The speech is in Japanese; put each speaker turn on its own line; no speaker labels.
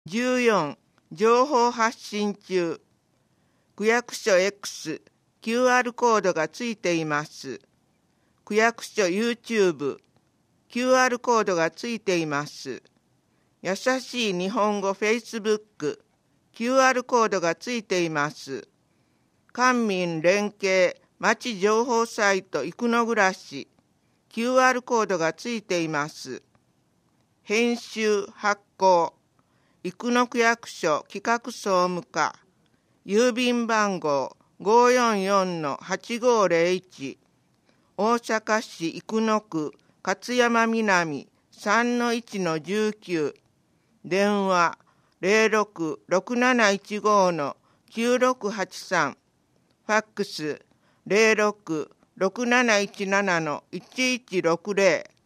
14、情報発信中。区役所 X、QR コードがついています。区役所 YouTube、QR コードがついています。優しい日本語 Facebook、QR コードがついています。官民連携町情報サイト生野暮らし、QR コードがついています。編集発行、生野区役所企画総務課、郵便番号544-8501、大阪市生野区勝山南 3-1-19、電話06-6715-9683、ファックス06-6717-1160。